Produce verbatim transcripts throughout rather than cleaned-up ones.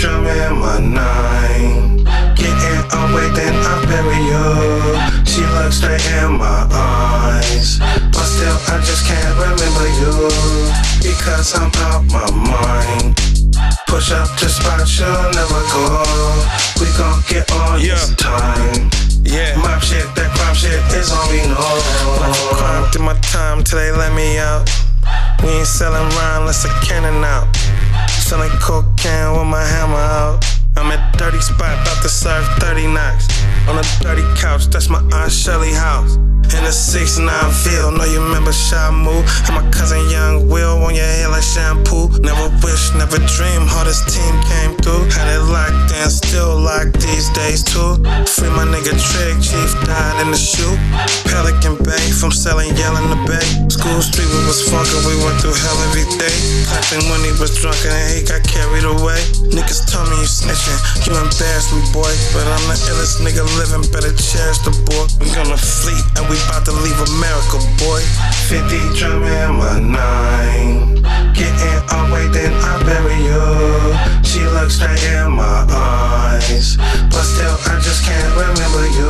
drum in my nine. Getting away, then I bury you. She looks straight in my eyes, but still I just can't remember you, because I'm out my mind. Push up to spots you'll never go. We gon' get on yeah. this time. Yeah. Mob shit, that crime shit is all we know. Crime through my time till they let me out. We ain't selling rhyme unless a cannon out. Selling cocaine with my hammer out. I'm at dirty spot, about to serve thirty knocks. On a dirty couch, that's my Aunt Shirley house. In the six nine field, know you remember Shamu. And my cousin Young Will on your hair like shampoo. Never wish, never dream, hardest team came through. Had it locked in, still locked these days too. Free my nigga Trick, Chief died in the shoe. Pelican Bay, from selling yelling the bay. School street we was funkin', we went through hell every day. Clapping when he was drunk and he got carried away. Niggas told me you snitching, you embarrassed me boy. But I'm the illest nigga living, better cherish the boy. We gonna fleet and we about to leave America, boy. Fifty drum in my nine. Getting away, then I bury you. She looks straight in my eyes, but still I just can't remember you,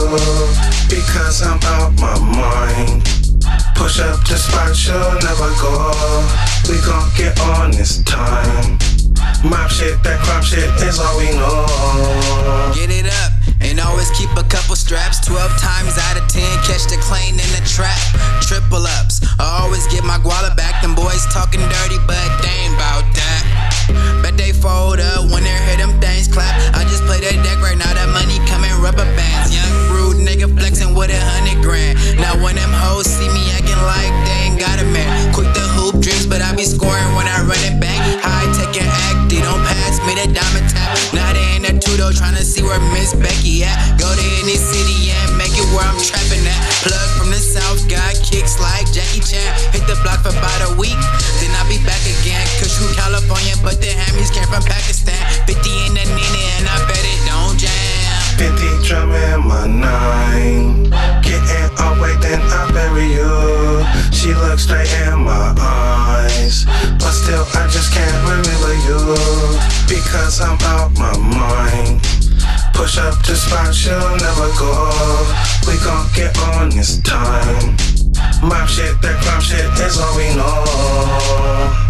because I'm out my mind. Push up to spots you'll never go. We gon' get on this time. Mob shit, that crime shit is all we know. Get it up, and always keep a couple straps. Twelve times out of ten, catch the claim in the trap. Triple ups, I always get my guala back. Them boys talking dirty, but they ain't bout that. Bet they fold up when they hear them things clap. I just play that deck right now, that money coming rubber bands. Young rude nigga flexing with a hundred grand. Now when them hoes see me acting like they ain't got a man. Quick to hoop dreams, but I be scoring when I run it back. High tech and acty, don't pass me that diamond tap. Now they in the two-door trying to see where Miss Becky at. Go to any city and make it where I'm trapping at. Plug from the south, got kicks like Jackie Chan. Hit the block for about a week, then I'll be back again. Cause from California, but the Hammies came from Pakistan. Fifty in the Nina and I bet it don't jam. Fifty drum in my nine. Getting away, then I bury you. She looks straight in my eyes, but still I just can't remember you, because I'm out my mind. Push up to spots you'll never go. We gon' get on this time. Mob shit, that crime shit is all we know.